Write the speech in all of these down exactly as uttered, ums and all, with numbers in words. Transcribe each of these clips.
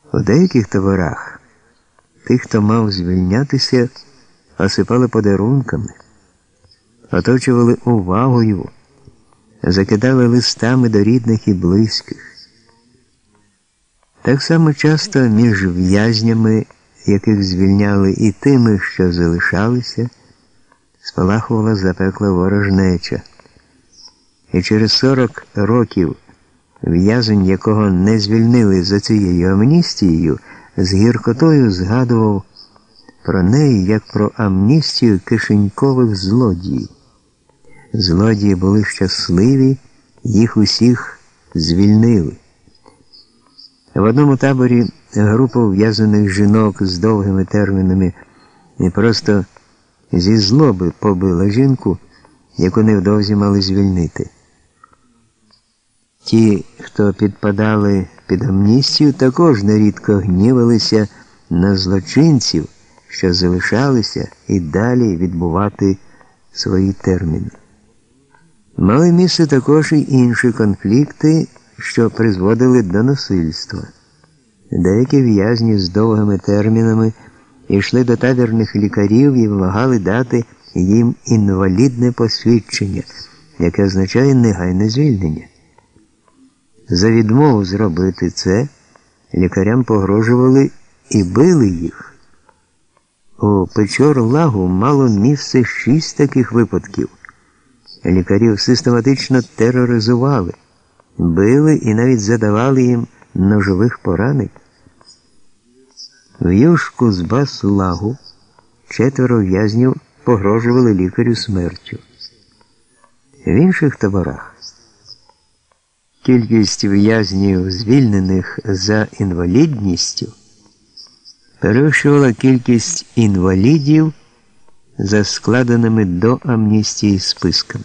У деяких таборах тих, хто мав звільнятися, осипали подарунками, оточували увагою, закидали листами до рідних і близьких. Так само часто між в'язнями, яких звільняли, і тими, що залишалися, спалахувала запекла ворожнеча. І через сорок років в'язень, якого не звільнили за цією амністією, з гіркотою згадував про неї, як про амністію кишенькових злодіїв. Злодії були щасливі, їх усіх звільнили. В одному таборі група ув'язаних жінок з довгими термінами і просто зі злоби побила жінку, яку невдовзі мали звільнити. Ті, хто підпадали під амністію, також нерідко гнівалися на злочинців, що залишалися і далі відбувати свої терміни. Мали місце також і інші конфлікти, що призводили до насильства. Деякі в'язні з довгими термінами йшли до табірних лікарів і вимагали дати їм інвалідне посвідчення, яке означає негайне звільнення. За відмову зробити це лікарям погрожували і били їх. У Печор-Лагу мало місце шість таких випадків. Лікарів систематично тероризували, били і навіть задавали їм ножових поранень. В Юшку з Бас-Лагу четверо в'язнів погрожували лікарю смертю. В інших таборах кількість в'язнів, звільнених за інвалідністю, перевищувала кількість інвалідів за складеними до амністії списками.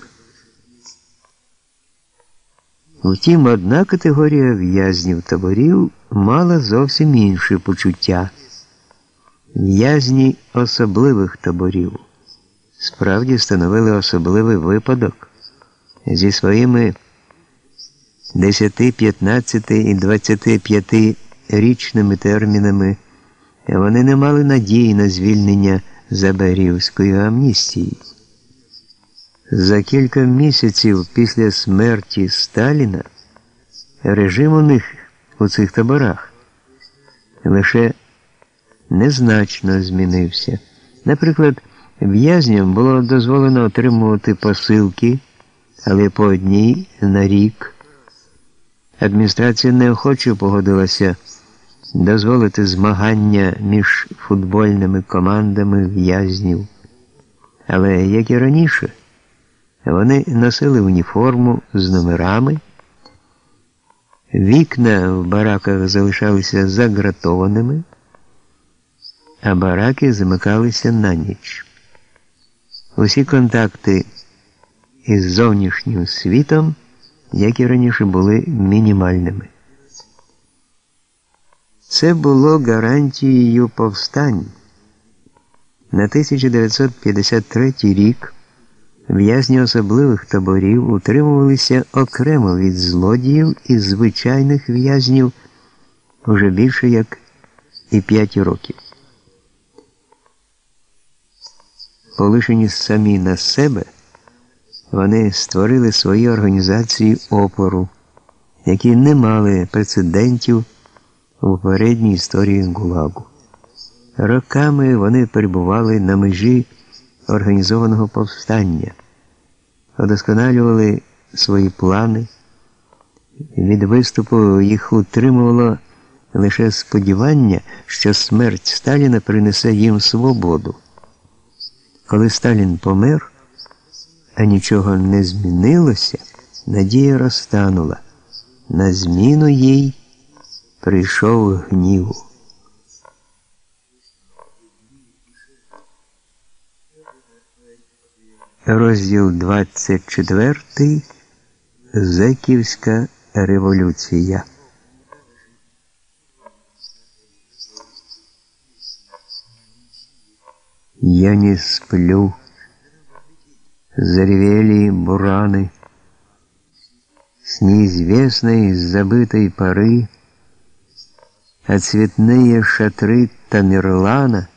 Втім, одна категорія в'язнів таборів мала зовсім інші почуття. В'язні особливих таборів справді становили особливий випадок. Зі своїми десяти, п'ятнадцяти і двадцятип'ятирічними термінами вони не мали надії на звільнення за Беріївською амністією. За кілька місяців після смерті Сталіна режим у них у цих таборах лише незначно змінився. Наприклад, в'язням було дозволено отримувати посилки, але по одній на рік. Адміністрація неохоче погодилася дозволити змагання між футбольними командами в'язнів. Але, як і раніше, вони носили уніформу з номерами, вікна в бараках залишалися загратованими, а бараки замикалися на ніч. Усі контакти із зовнішнім світом, як і раніше, були мінімальними. Це було гарантією повстань. На тисяча дев'ятсот п'ятдесят третій рік в'язні особливих таборів утримувалися окремо від злодіїв і звичайних в'язнів уже більше як і п'ять років. Полишені самі на себе, вони створили свої організації опору, які не мали прецедентів у попередній історії ГУЛАГу. Роками вони перебували на межі організованого повстання, удосконалювали свої плани. Від виступу їх утримувало лише сподівання, що смерть Сталіна принесе їм свободу. Коли Сталін помер, а нічого не змінилося, надія розтанула. На зміну їй прийшов гнів. Розділ двадцять четвертий. Зеківська революція. Я не сплю. Заревели бураны. С неизвестной забытой поры а цветные шатры Тамерлана